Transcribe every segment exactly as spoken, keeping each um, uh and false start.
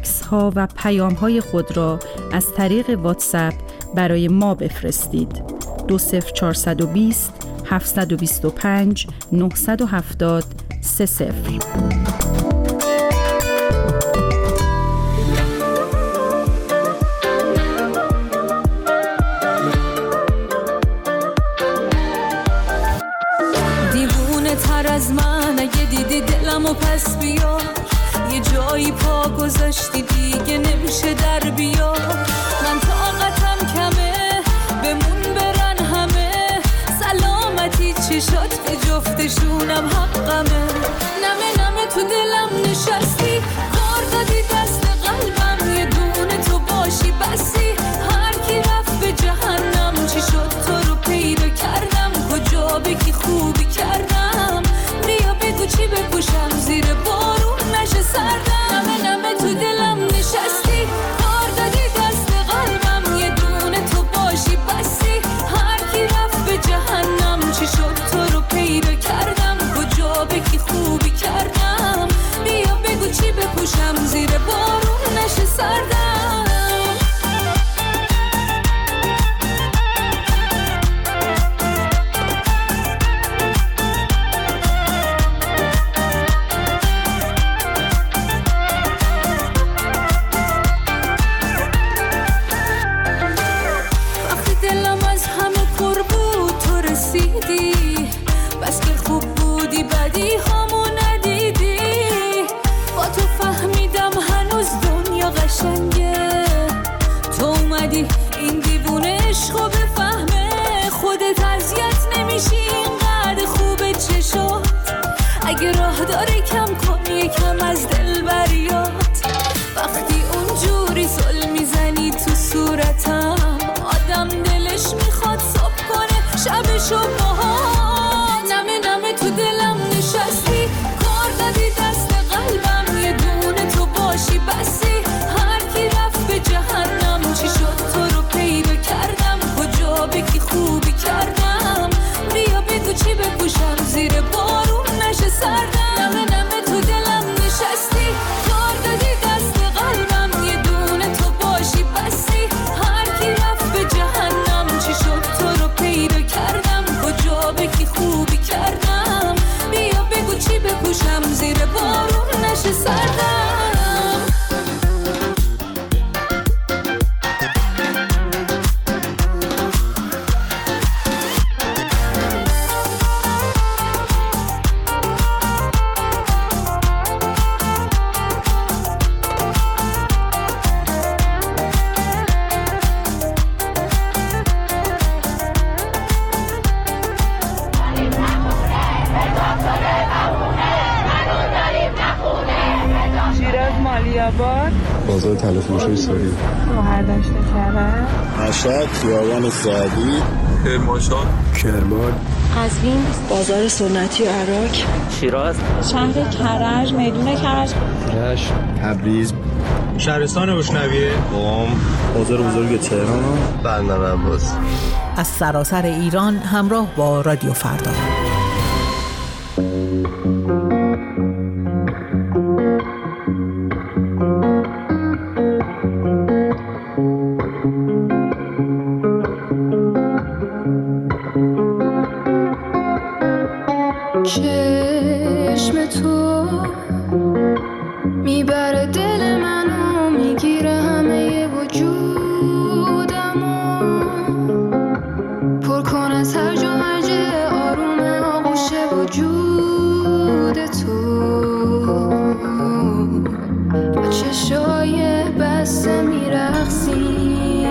عکس ها و پیام های خود را از طریق واتساپ برای ما بفرستید. دو صفر چهارصد و بیست هفتصد و بیست و پنج نهصد و هفتاد سه صفر. دیوونه تر از من اگه دیدی دلمو پس بیار، یه جایی پا گذاشتی دیگه نمیشه در بیار. من طاقتم کمه بمون برن همه، سلامتی چشات به جفتشونم حقمه. نمه نمه تو دلم نشستی، کار دادی دست قلبم، یه دونه تو باشی بسی. هر کی رفت به جهنم، چی شد تو رو پیدا کردم، کجا بگی خوبی کردم. بیا بگو چی بپوشم زیر بارون نشه سردم. نمه نمه تو دلم نشستی، کار دادی دست قلبم، یه دونه تو باشی بسی. هر کی رفت به جهنم، چی شد تو رو پیدا کردم، کجا بگی خوبی کردم. بیا بگو چی بپوشم زیر بارون نشه سردم. بس که خوب بودی بدی همو ندیدی، با تو فهمیدم هنوز دنیا قشنگه. تو اومدی این دیوونه عشقو بفهمه، خودت اذیت نمیشی اینقدر خوبه چشات. اگه راه داره کم کن یکم از دل بریات، وقتی اونجوری زل میزنی تو صورتم، آدم دلش میخواد صبح کنه شبشو باهات. نمه نمه تو دلم نشستی، کار دادی دست قلبم، یه دونه تو باشی بسی. هر کی رفت به جهنم، چی شد تو رو پیدا کردم، کجا بگی خوبی کردم. بیا بگو چی بپوشم زیر بارون نشه سردم. نمه نمه تو دلم نشستی، کار دادی دست قلبم، یه دونه تو باشی بسی. هر کی رفت به جهنم، چی شد تو رو پیدا کردم، کجا بگی خوبی کردم. بیا بگو چی بپوشم زیر بارون نشه سردم. بازار تلفروشی سوری، برداشت کرد، مشهد، خیابان سعدی، کرمانشاه، کرمان، قزوین، بازار سنتی عراق، شیراز، شهر کرج، میدون کرج، رشت، تبریز، شهرستان روشنویه، قم، بازار بزرگ تهران، بندر عباس. از سراسر ایران همراه با رادیو فردا. چشم تو میبره دل منو، میگیره همه وجودمو، پر کن از هرج و مرج آروم آغوش وجود تو. با چشای بسته میرقصی،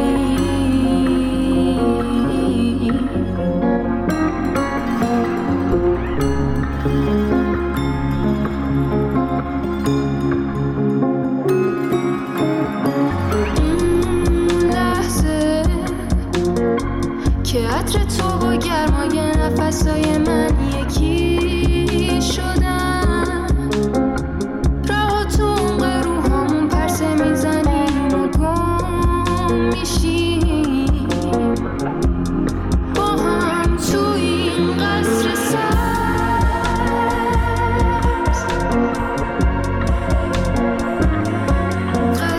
نفسای من یکی شدن، راه تو اون روحامون پرسه میزنیم و گم میشیم با هم تو این قصر سبز.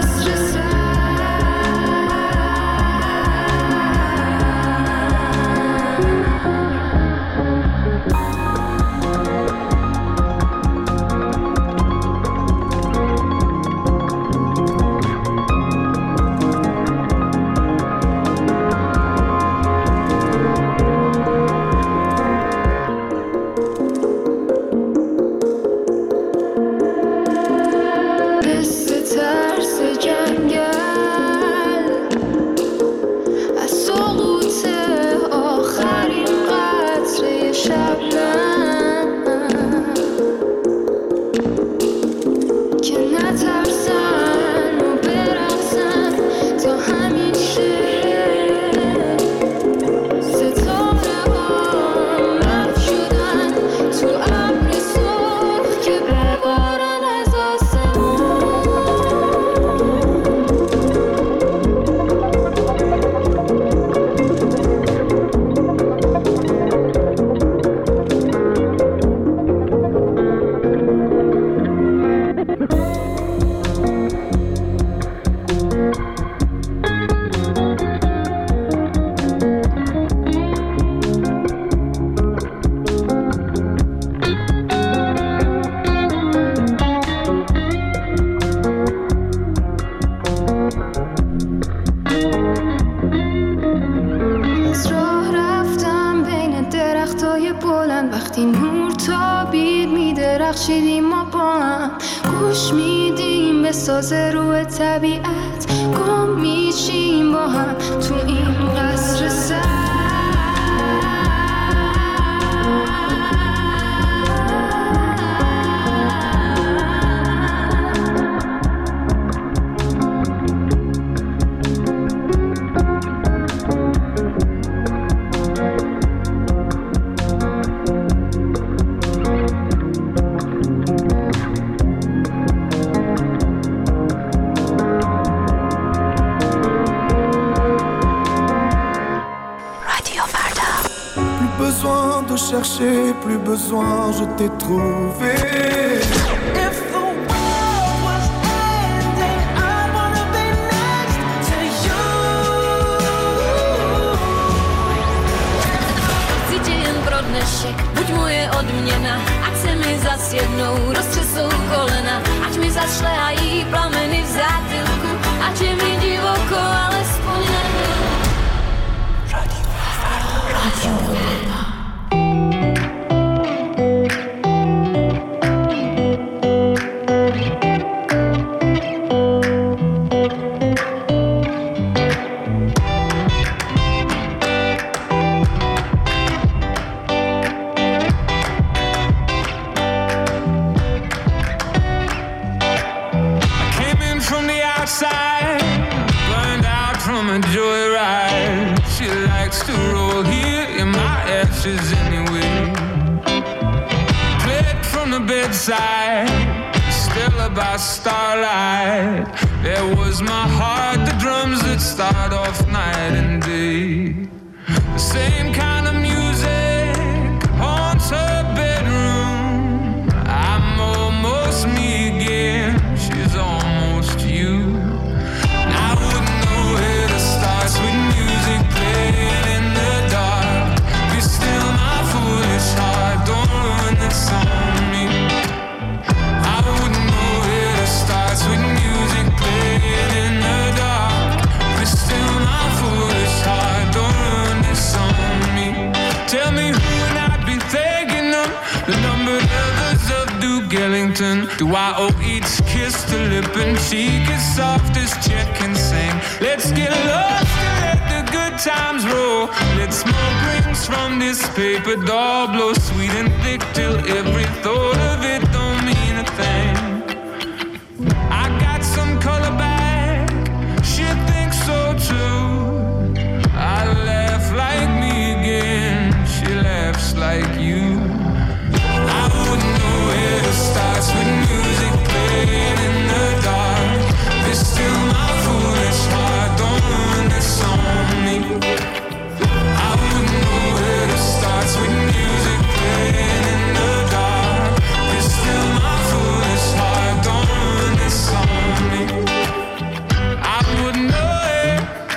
وقتی نور تابید میدرخشیدیم ما با هم، گوش میدیم به ساز روح طبیعت، گم میشیم با هم تو این قصر سر. De chercher, plus besoin, je t'ai trouvé. If the world was ending, I wanna be next to you. Cítě jen pro dnešek, buď moje odměna, ať se mi zas jednou roztřesou kolena, ať mi zašlehají plameny v zátylku, ať je mi divoko, alespoň nebyl. Radio Radio anyway. Played from the bedside, still about starlight. There was my heart, the drums that start off night and day. The same kind of music haunts her bedroom. I'm almost me again, she's almost you. I wouldn't know where to start, sweet music playing in the dark. Be still my foolish heart, don't ruin this on me. I wouldn't know where to start, sweet music playing in the dark. Be still my foolish heart, don't ruin this on me. Tell me who would I be thinking of, the numbered lovers of Duke Ellington. Do I owe each kiss to lip and cheek as soft as Chet can sing? Let's get lost and let the good times roll. Let's smoke rings from this paper doll, blow sweet and thick till every thought of it don't mean a thing. I got some color back, she thinks so too. I laugh like me again, she laughs like you. I wouldn't know where to start with music playing in the dark. It's still my foolish heart, don't ruin this on me. I wouldn't know where to start with music playing in the dark. It's still my foolish heart, don't ruin this on me. I wouldn't know it,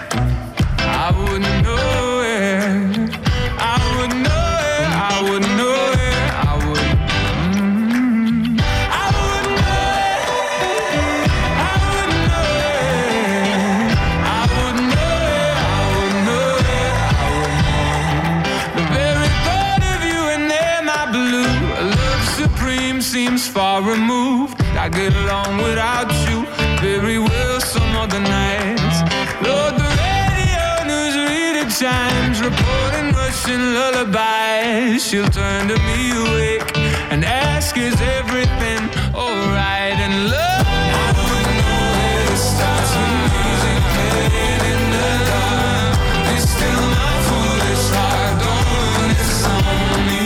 I wouldn't know it, I wouldn't know it, I wouldn't know it, I would. Mm, I wouldn't know it, I wouldn't know it, I wouldn't know it, I wouldn't know it, I wouldn't. The very thought of you and then my blue love supreme seems far removed. I get along without you very well some other nights. Lord, the radio newsreader chimes, reporting Russian lullabies. She'll turn to me awake and ask, is everything alright? And love, I wouldn't know where to start with music playing in the dark. It's still my foolish heart, don't ruin this on me.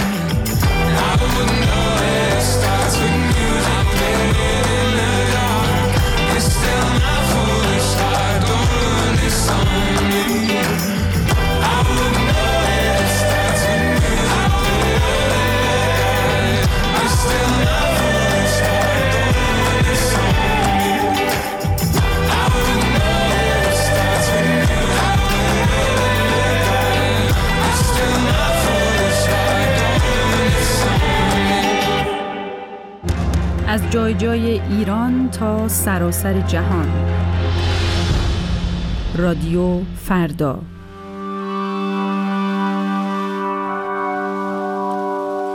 I wouldn't know where to start with music playing in the dark. It's still my foolish heart, don't ruin this on me. I wouldn't know where to start with music playing. It's still my foolish heart, don't ruin this on me. I wouldn't know where to start with music playing. It's still my foolish heart, don't ruin this on me. از جای جای ایران تا سراسر جهان. رادیو فردا.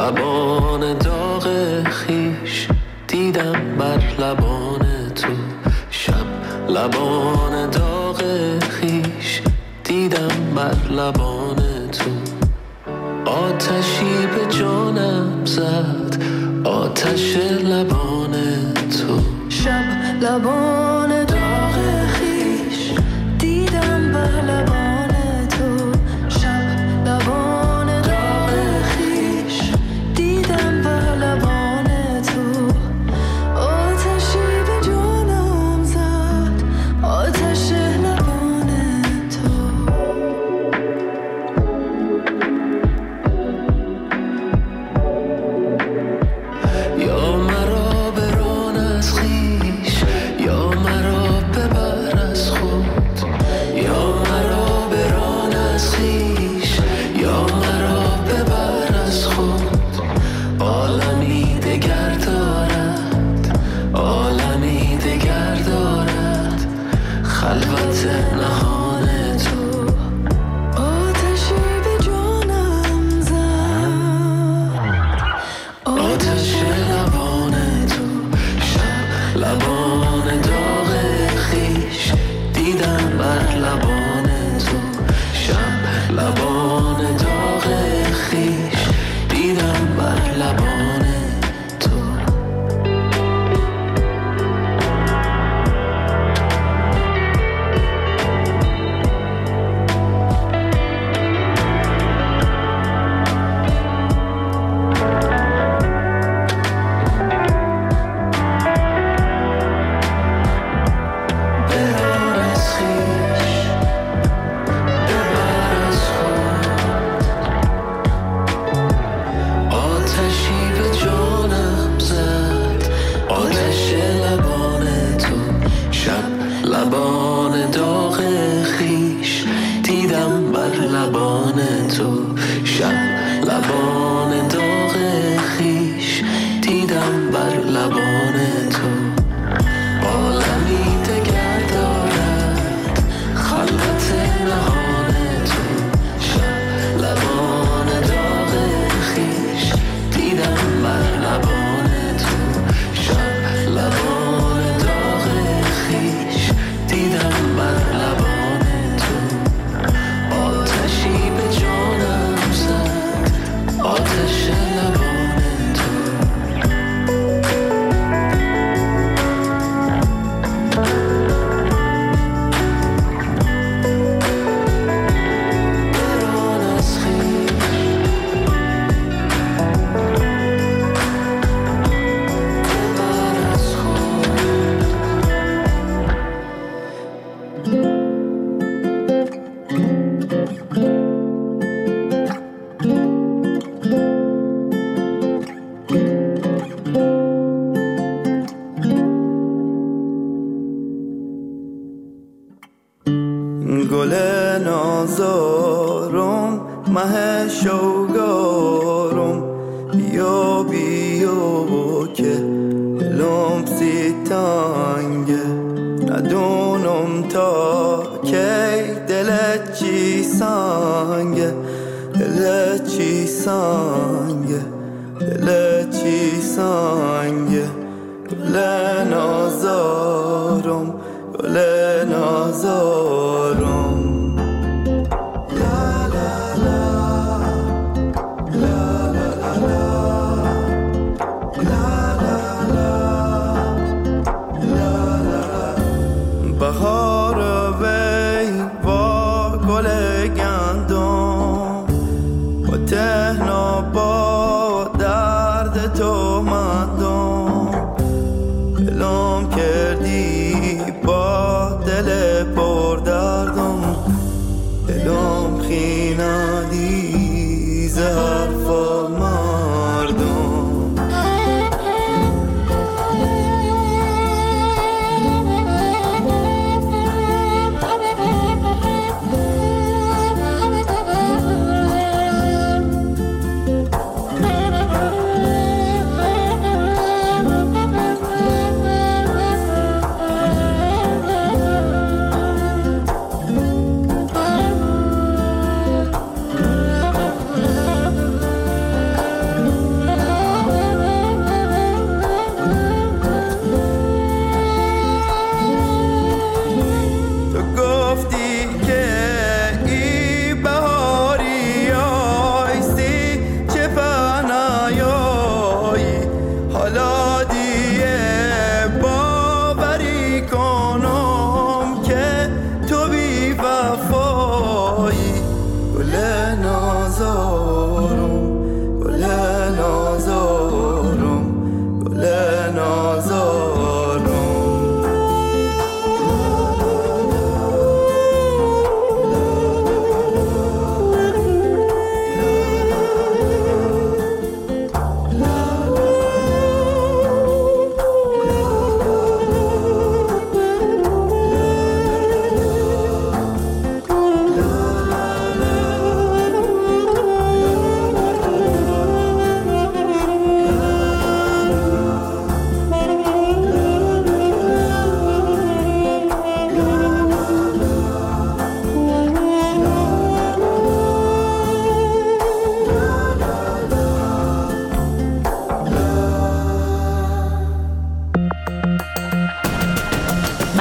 لبان داغ خیش دیدم بر لبان تو شب، لبان داغ خیش دیدم بر لبان تو. آتشی به جانم زد، آتش لبان تو. شب لبان داغ خیش دیدم بر لبان تو. شب لبان داغ خیش دیدم بر لبان تو. آتشی به جانم زد، آتش لبان تو. یا مرا بران از خویش، یا مرا ببر از خود. یا مرا بران از خویش، یا مرا ببر از خود. عالمی دگر دارد، عالمی دگر دارد خلوت نهان تو. آتشی به جانم زد، آتش لبان تو. شب لبان داغ خیش دیدم بر لبان تو. شب لبان داغ خیش دیدم بر لبان تو. بران از خویش، ببر از خود. آتشی به جانم زد، آتش لبان تو. شب لبان داغ خیش دیدم بر لبان تو. شب لبان داغ خیش دیدم بر لبان تو. عالمی دگر دارد خلوت نهان تو. شب لبان داغ خیش دیدم بر لبان تو. شب لبان داغ خیش دیدم بر لبان تو. آتشی به جانم زد، آتش لبان تو. بران از خویش، ببر از خود. گل نازارم مه شوگارم، بیا بیا که دلم سی تنگه. ندونم تا کی دلت چی سنگه، دلت چی سنگه، دلت چی سنگه. گل نازارم، گل نازارم. بهار وی با گل گندم، با تهنا با درد تو مندم. دلم کردی با دل پر دردم، دلم خیندی ز حرفا مردم.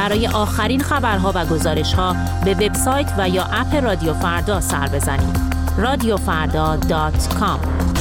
برای آخرین خبرها و گزارش‌ها به وبسایت و یا اپ رادیو فردا سر بزنید. رادیو فردا دات کام.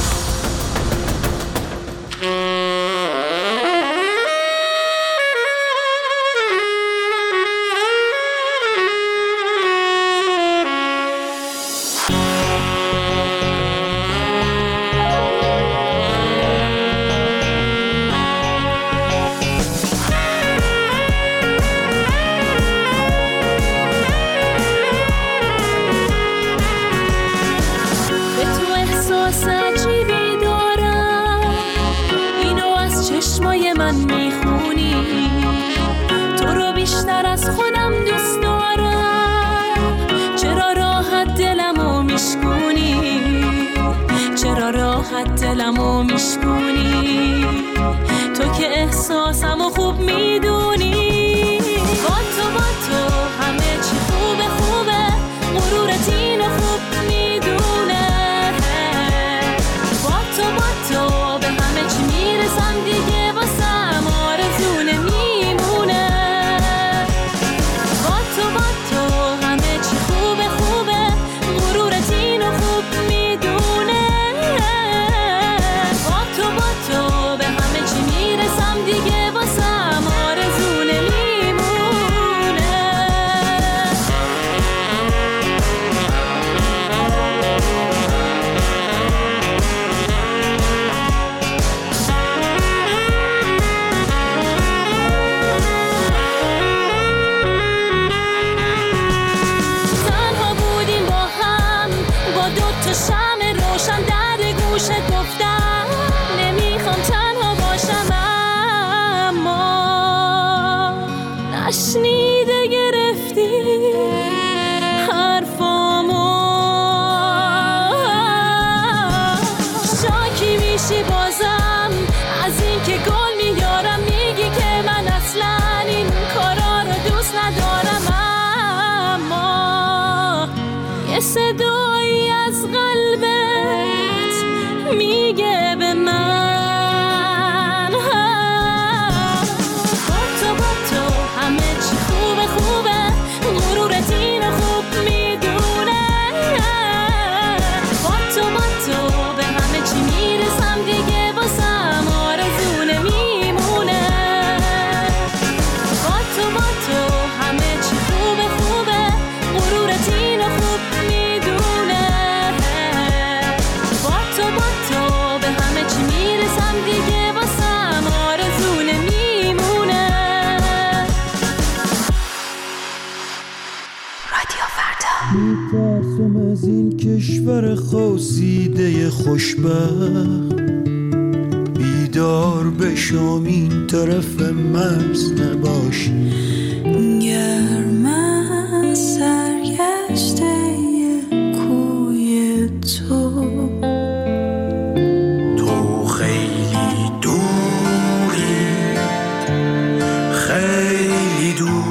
دلمو میشکونی تو که احساسمو خوب میدونی با تو با تو همه چی خوبه خوبه غرورت اینو خوب میدونه با تو با تو به همه چی میرسم دیگه واسم آرزونه میمونه با تو با تو همه چی خوبه خوبه غرورت اینو خوب میدونه دیگه واسم آرزونه میمونه تنها بودیم با هم با دوتا شمع روشن در گوشت گفتم نمیخوام تنها باشم نشنیده گرفتی حرفامو شاکی میشی بازم از این که گل میارم میگی که من اصلا این کارا رو دوست ندارم اما یه صدایی از قلبت میگه به من خوبه غرورت اینو خوب میدونه با تو با تو به همه چی میرسم دیگه واسم آرزونه میمونه با تو با تو همه چی خوبه خوبه غرورت اینو خوب میدونه با تو با تو به همه چی میرسم دیگه واسم آرزونه میمونه. میترسم از این کشور خواسیده خوشبخت بیدار بشم این طرف مرز نباش گرم سرگشته کوی تو تو خیلی دوری خیلی دوری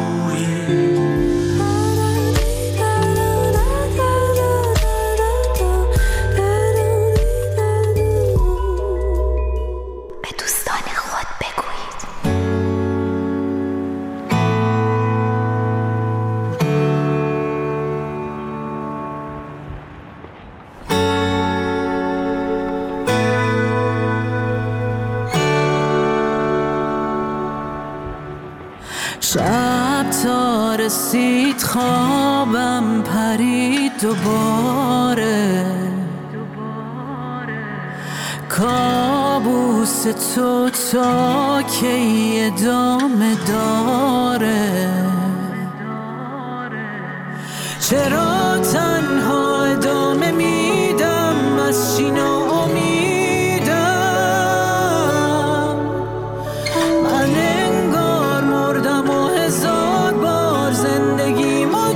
شب تا رسید خوابم پرید دوباره کابوس تو تا کی ادامه داره چرا تنها ادامه میدم از چی ناامیدم من انگار مردم و هزار بار زندگیمو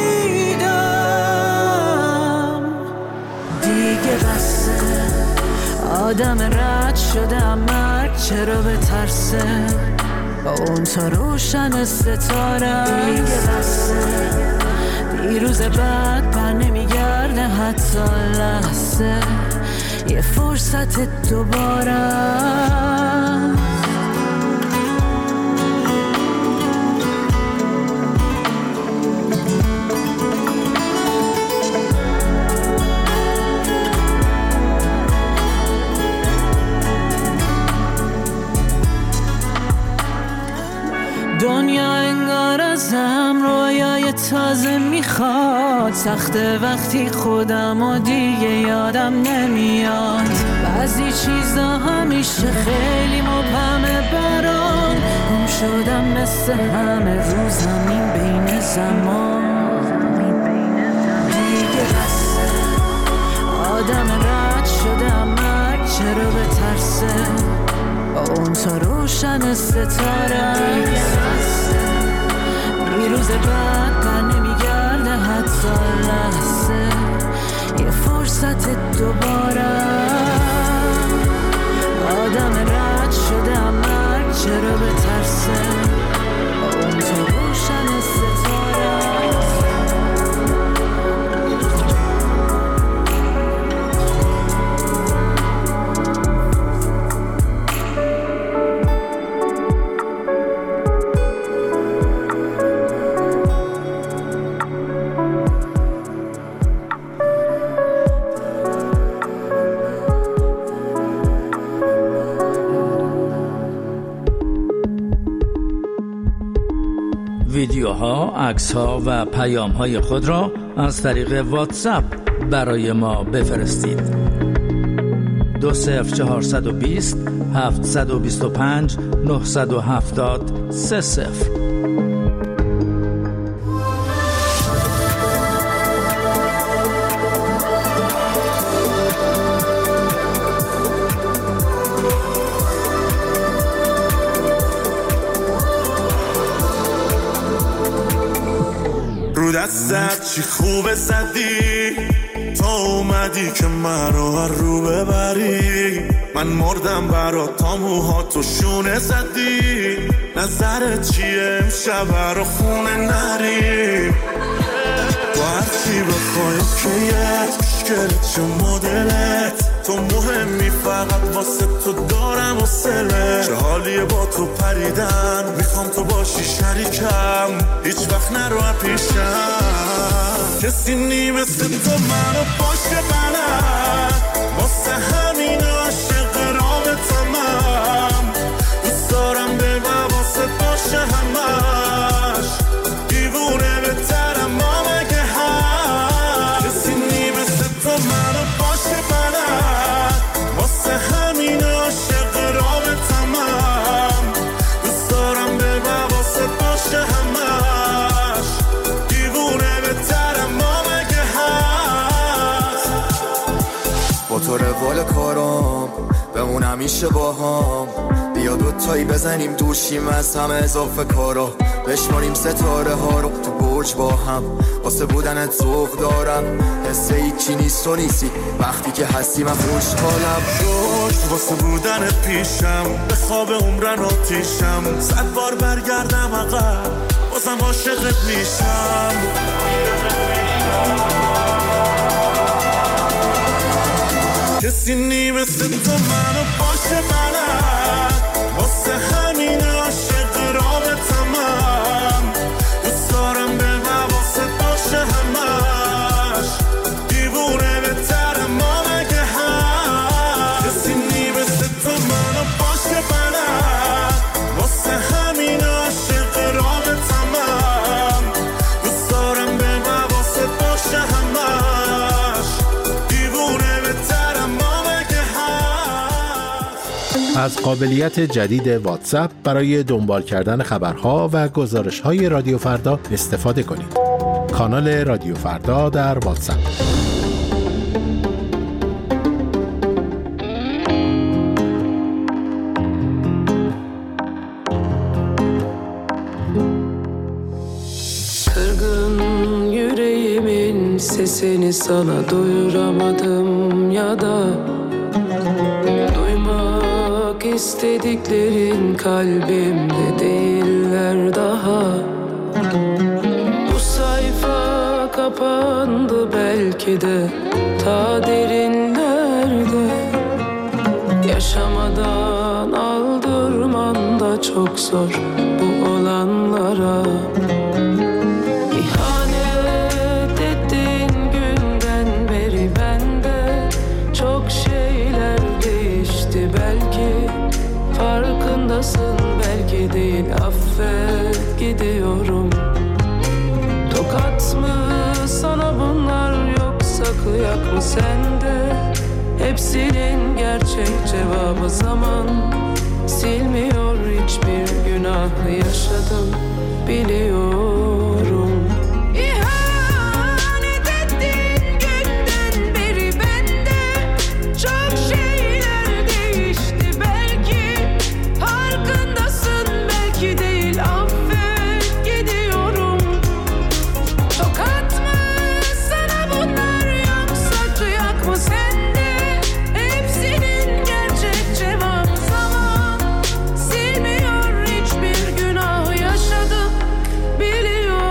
دیدم دیگه بسه آدم رد شدم مرگ چرا بترسه با اون تا روشن ستاره دیگه بسه دیروز بعد بر نمیگرده حتی لحظه یه فرصت دوباره دنیا انگار ازم رویای تازه میخواد، سخته وقتی خودم و دیگه یادم نمیاد. بعضی چیزا همیشه خیلی مبهمه برام، گم شدم مثل همه رو زمین بین زمان. دیگه بسه آدم رد شدم، مرگ چرا بترسه با اون تا روشن ستاره. روز بعد بر نمیگرده حتی لحظه، یه فرصت دوباره. آدم رد شده مرگ چرا بترسه اون تا روشن ستاره. ویدیوها، عکس‌ها و پیام‌های خود را از طریق واتساپ برای ما بفرستید. دو صفر چهارصد و بیست هفتصد و بیست و پنج نهصد و هفتاد سه صفر. دستت چی خوبه زدی، تا اومدی که من رو رو ببری. من مردم برات، تا موهاتو شونه زدی. نظرت چیه امشب رو خونه نریم؟ با هرچی بخوای کیت مشکلت چه مدلت، تو مهمی فقط واسه تو دارم و سله. چه حالیه با تو پریدن، میخوام تو باشی شریکم، هیچ وقت نرو پیشم. کسی نی مثل تو منو باشه بلد، واسه همین عاشق رابطمم. دوست دارم به واسه باشه همش، دیوونه بهترم ما مگه هم. کسی نی مثل تو منو باشه بلد، واسه همین عاشق رابطمم. دوست دارم به واسه باشه همش، دیوونه بهترم ما مگه هست. با تو روال کارام بمون همیشه با هم، بیا دوتایی بزنیم دوشیم از همه اضافه کارا. بشماریم ستاره ها رو تو برج با هم، واسه بودنت ذوق دارم، حس هیچی نیست و نیستی وقتی که هستی. من خوشحالم روش واسه بودنت پیشم، به خواب عمرن آتیشم. صد بار برگردم عقب بازم عاشقت میشم. کسی نی مثل تو منو باشه بلد، واسه همین عاشق رابطمم. دوست دارم به واسه باشه همش، دیوونه بهترم ما مگه هم. کسی نی مثل تو منو باشه بلد، واسه همین عاشق رابطمم. دوست دارم به واسه باشه همش، دیوونه بهترم ما مگه هم. از قابلیت جدید واتساپ برای دنبال کردن خبرها و گزارش‌های رادیو فردا استفاده کنید. کانال رادیو فردا در واتساپ. Kırgın yüreğimin sesini sana duyuramadım ya da duymak istediklerin kalbimde değiller daha. Bu sayfa kapandı belki de ta derinlerde. Yaşamadan aldırman da çok zor bu olanlara. İhanet ettiğin günden beri bende çok şeyler değişti belki. Farkındasın belki değil, affet. gidiyorum. Tokat mı sana bunlar yoksa kıyak mı sende? Hepsinin gerçek cevabı zaman. Silmiyor hiçbir günahı yaşadım biliyorum. İhanet ettiğin günden beri bende çok şeyler değişti belki. Farkındasın belki değil, affet gidiyorum. Tokat mı sana bunlar yoksa kıyak mı sende? Hepsinin gerçek cevabı zaman. Silmiyor hiçbir günahı yaşadım biliyorum.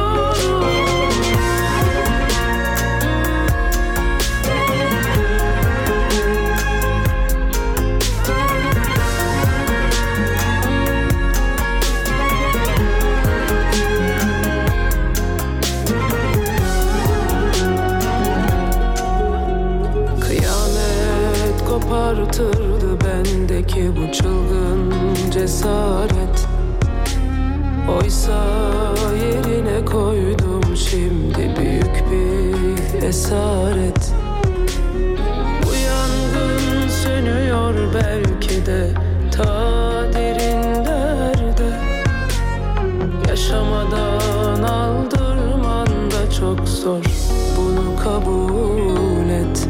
Kıyamet kopartırdı bendeki bu çılgın cesaret. Oysa yerine koydum şimdi büyük bir esaret. Bu yangın sönüyor belki de ta derinlerde. Yaşamadan aldırman da çok zor, bunu kabul et.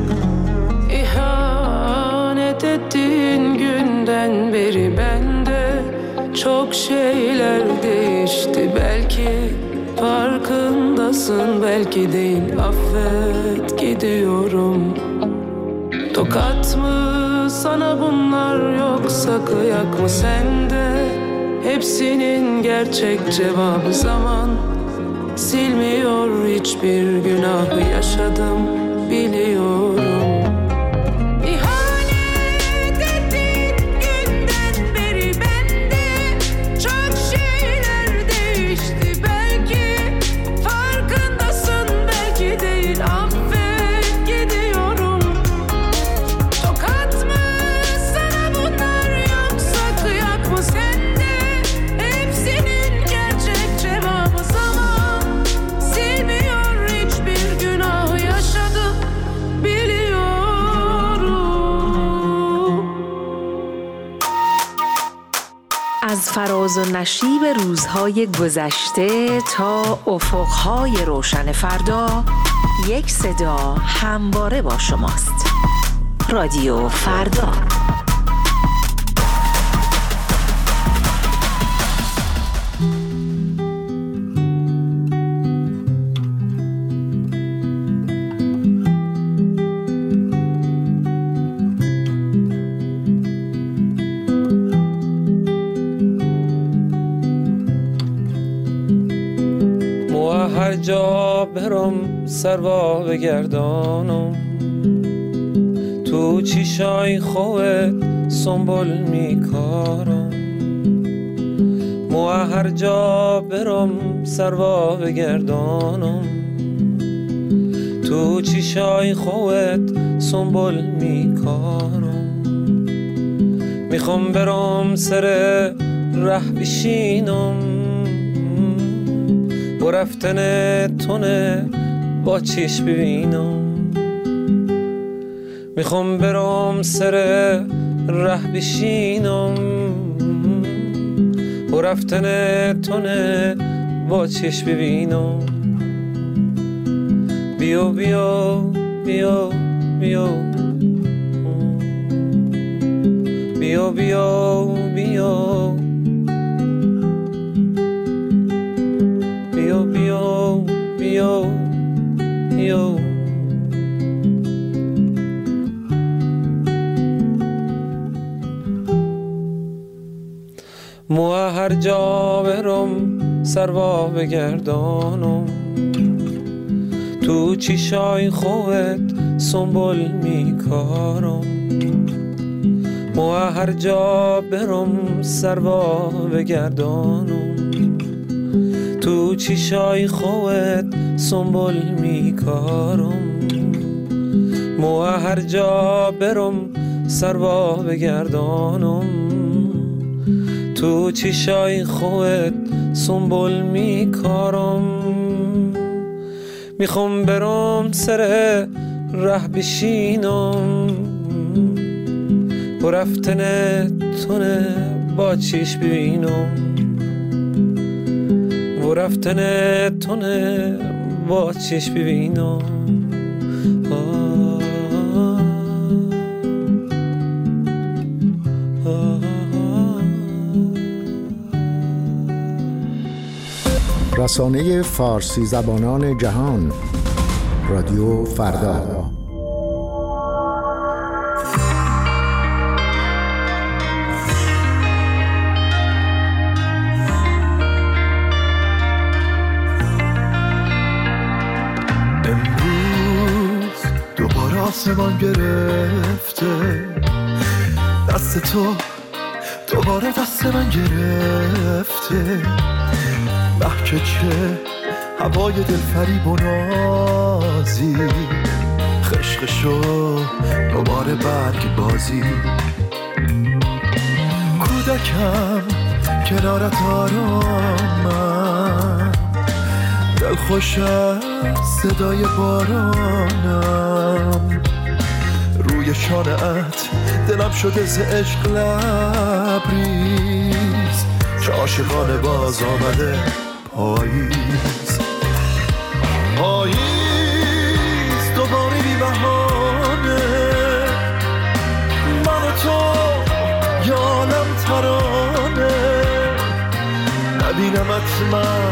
İhanet ettiğin günden beri bende çok şeyler değişti belki. Farkındasın belki değil, affet gidiyorum. Tokat mı sana bunlar yoksa kıyak mı sende? Hepsinin gerçek cevabı zaman. Silmiyor hiçbir günahı yaşadım biliyorum. İhanet ettiğin günden beri bende çok şeyler değişti belki. Farkındasın belki değil, affet gidiyorum. Tokat mı sana bunlar yoksa kıyak mı sende? Hepsinin gerçek cevabı zaman. Silmiyor hiçbir günahı yaşadım biliyorum. از فراز و نشیب روزهای گذشته تا افقهای روشن فردا، یک صدا همواره با شماست. رادیو فردا. هر جا برم سروا بگردانم، تو چیشای خوت سنبول میکارم. مو هر جا برم سروا بگردانم، تو چیشای خوت سنبول میکارم. میخوام برم سر ره بشینم، با رفتن تونه با چشم ببینم. میخوام برم سر ره بشینم، با رفتن تونه با چشم ببینم. بیا بیا بیا بیا بیا بیا بیا بیا بیا بیا بیا. مو هر جا برم سروا بگردانم، تو چیشای خوت سنبول میکارم. مو هر جا برم سروا بگردانم، تو چیشای خوت سنبول میکارم. مو هر جا برم سروا بگردانم، تو چیشای خوت سنبول میکارم، میخوام برم سر ره بشینم، و رفتن تونه با چیش ببینم، و رفتن تونه با چیش ببینم. رسانه فارسی زبانان جهان، رادیو فردا. امروز دوباره آسمان گرفته، دست تو دوباره دست من گرفته، بحکه چه هوای دلفریب و نازی، خشخشو دوباره برگ بازی، کودکم کنارت آرامم، دل خوش از صدای بارانم، روی شانه‌ات دلم شده ز عشق لبریز، چه عاشقانه باز آمده پاییز. پاییز دوباره بی بهانه، من و تو یالم ترانه، نبینمت من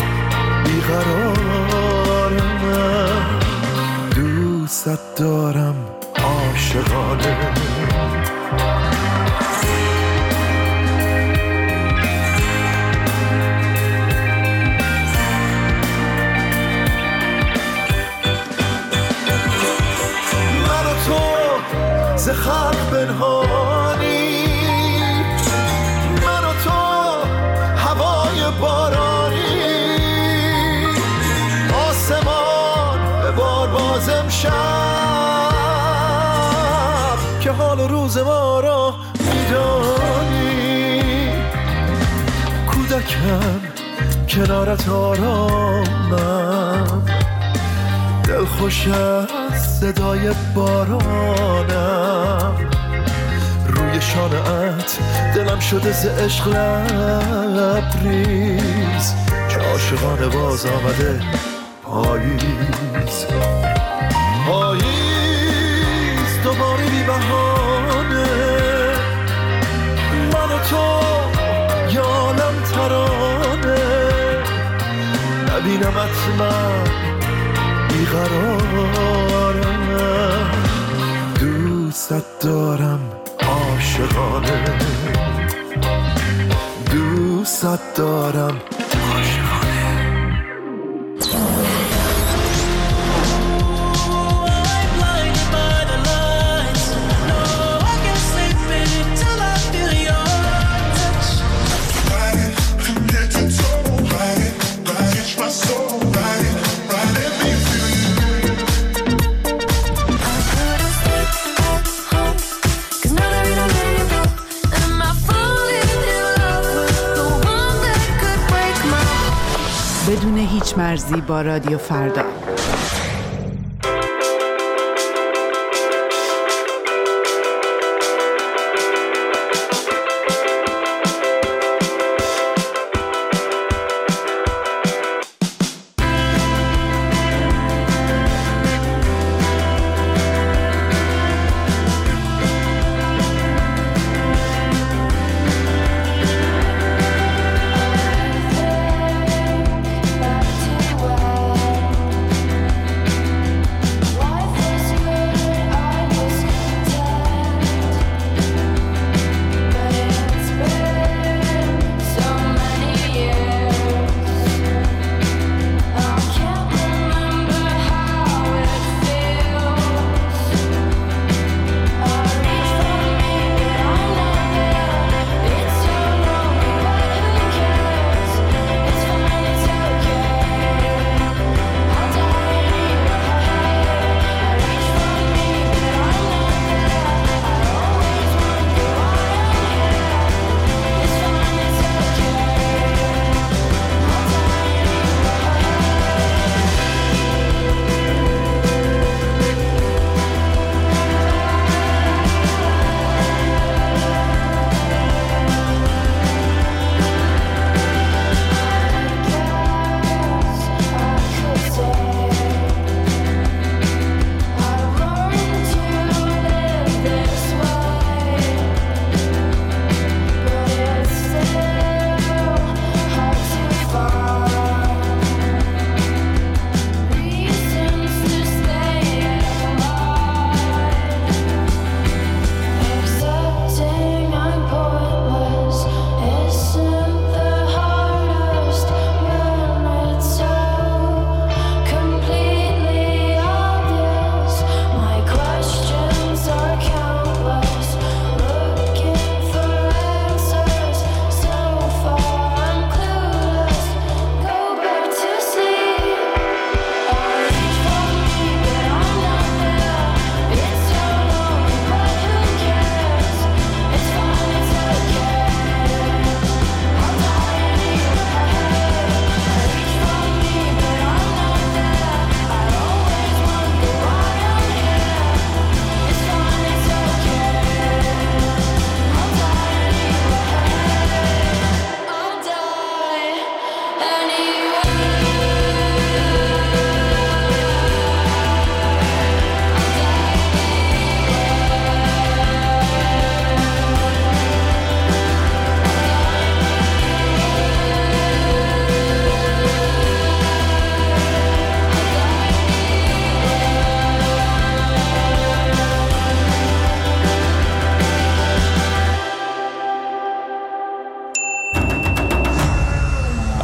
بیقرارم، دوست دارم عاشقانه. ز خلق بنهانی، من و تو هوای بارانی، آسمان به بار باز امشب که حال روز ما را میدانی، کودکم کنارت آرامم، دل خوش از صدای بارانم، روی شانه‌ات دلم شده ز عشق لبریز، چه عاشقانه باز آمده پاییز. پاییز دوباره بی بهانه، من و تو یالم ترانه، نبینمت من بیقرارم، دوست دارم عاشقانه، دوست دارم عاشقانه. بدون هیچ مرزی با رادیو فردا.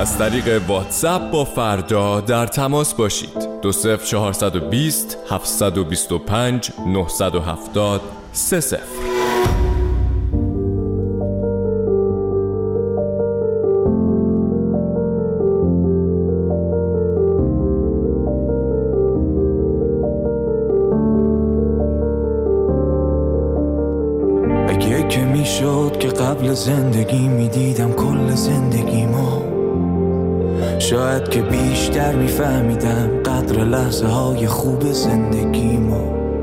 از طریق واتساپ با فردا در تماس باشید. دو صفر چهارصد و بیست هفتصد و بیست و پنج نهصد و هفتاد سه صفر. اگه که میشد که قبل زندگی میدیدم کل زندگی ما، شاید که بیشتر میفهمیدم قدر لحظه های خوب زندگی ما،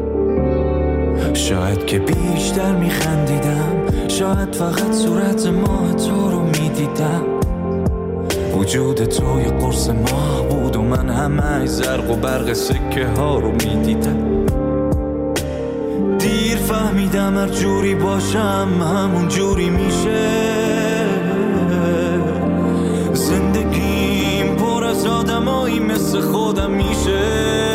شاید که بیشتر میخندیدم، شاید فقط صورت ماه تو رو میدیدم. وجود تو یه قرص ماه بود و من همه زرق و برق سکه ها رو میدیدم. دیر فهمیدم هر جوری باشم همون جوری میشه. زندگیم پر از آدمایی مثل خودم میشه.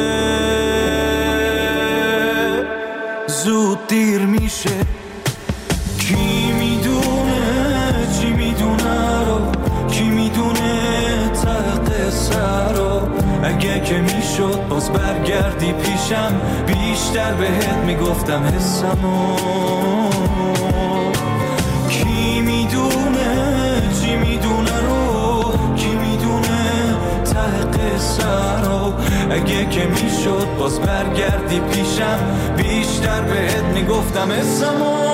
زود دیر میشه. کی میدونه چی میدونه رو، کی میدونه ته قصه رو. اگه که میشد باز برگردی پیشم، بیشتر بهت میگفتم حسمو. کی میدونه چی میدونه رو، کی میدونه ته قصه رو. اگه که میشد باز برگردی پیشم، بیشتر بهت میگفتم حسمو.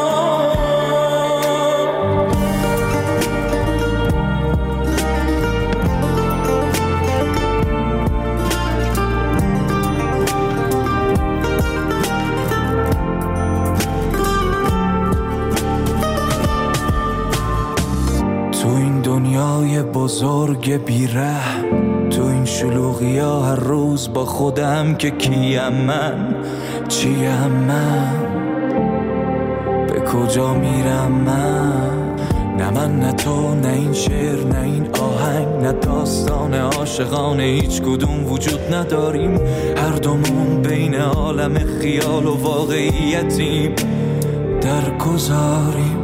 دنیای بزرگ بیرحم، تو این شلوغی ها هر روز با خودم که کیم من، چیم من، به کجا میرم من. نه من نه تو، نه این شعر، نه این آهنگ، نه داستان عاشقانه، هیچ کدوم وجود نداریم. هر دومون بین عالم خیال و واقعیتیم در گذاریم.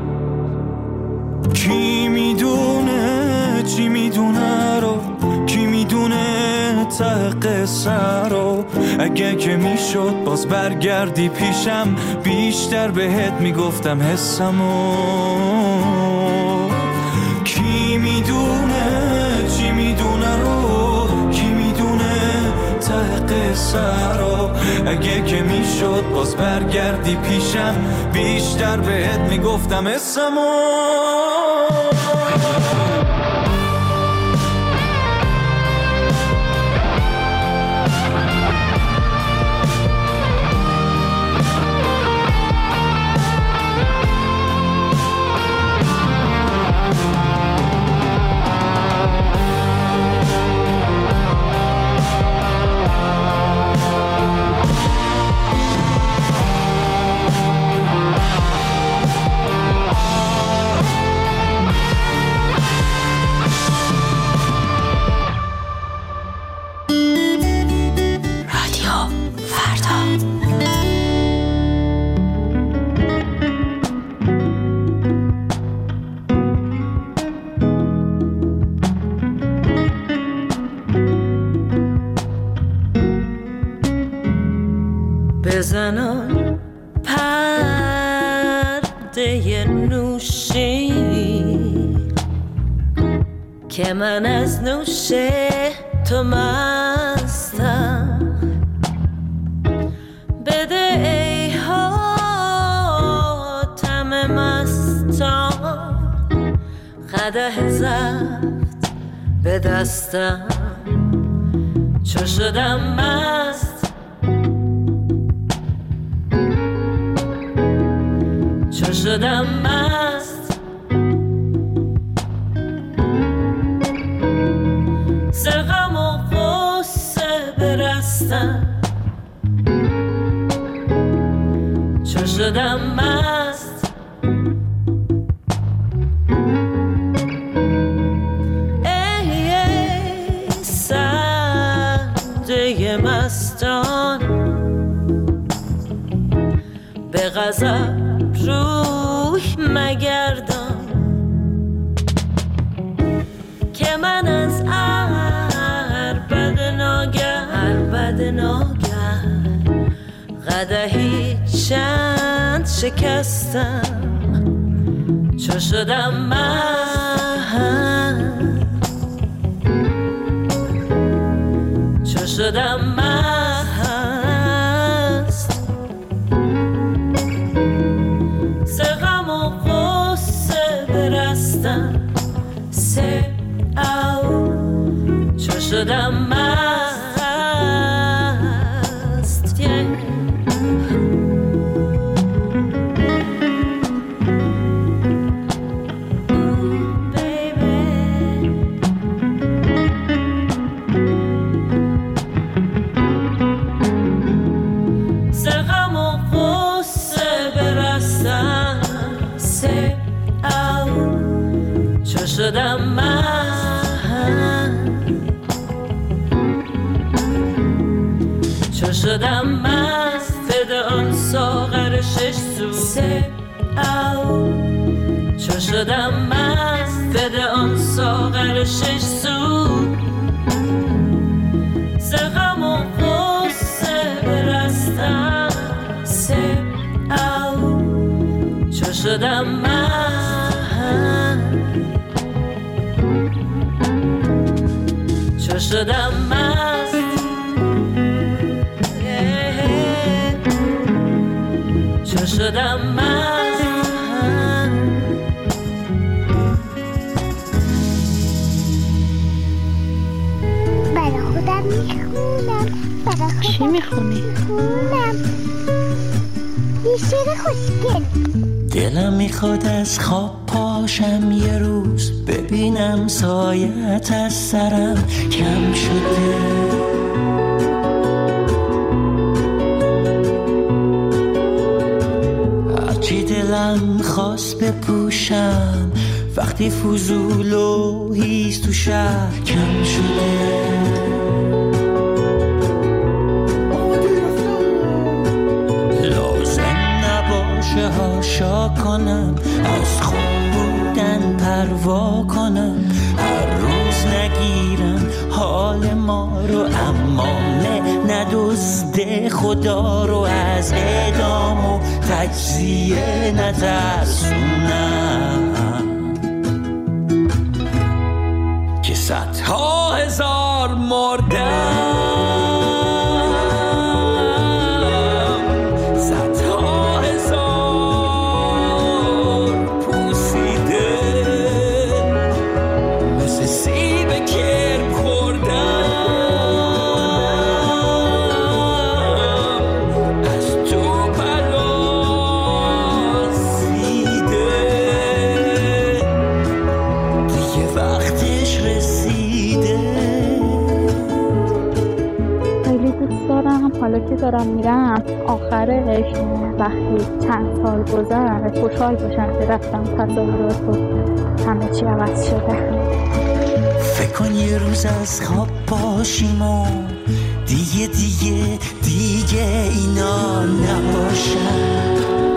کی میدونه چی میدونه رو، کی میدونه ته قصه رو. اگه که میشد باز برگردی پیشم، بیشتر بهت میگفتم حسمو. کی میدونه چی میدونه رو، کی میدونه ته قصه رو. اگه که میشد باز برگردی پیشم، بیشتر بهت میگفتم حسمو. بزنم پرده نوشی که من از نوش تو مستم. بده ای حاتم مستان قدح زفت به دستم. چو شدم مست چو شدم مست ز غم و غصه برستم. چو شدم مست ای ای سرده مستان به غضب روح مگردان که من از عربد ناگه عربد ناگه قدهی چند شکستم چو شدم من چو شدم مست سه غم و غصه برستم سه او چو شدم مست yeah. شدم من چو شدم من فده آن ساغر شش سو سه او چو شدم من فده آن ساغر شش سو سه غم و غصه برستم سه او چو شدم من چو شدم مست چو شدم مست برا خودم میخونم برا خودم چی میخونی؟ میخونم یه شعر خوشگل دلم میخواد از خواب پاشم یه روز ببینم سایت از سرم کم شده هرچی دلم خواست بپوشم وقتی فضول و هیز تو شهر کم شده هاشا کنم از خوب بودن پروا کنم هر روز نگیرم حال ما رو اما نه ندزده خدا رو از اعدام و تجزیه نترسونم که صدها هزار مردم حالا که دارم میرم آخرش وقتی چند سال گذشت خوشحال باشم که رفتم تصاورات و همه چی عوض شده فکر کن یه روز از خواب باشیم و دیگه دیگه دیگه اینا نباشن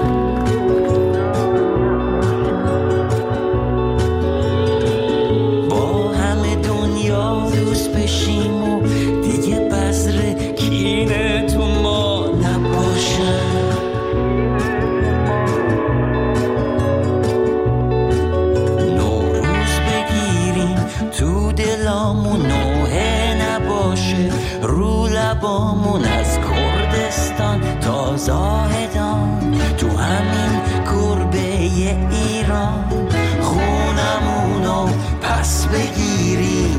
با همه دنیا دوست بشیم و دیگه بذر کینه تو ما نباشن نوروز بگیریم تو دلامون نوحه نباشه رو لبامون از کردستان تا زاهدان تو همین گربه ایران خونمونو پس بگیریم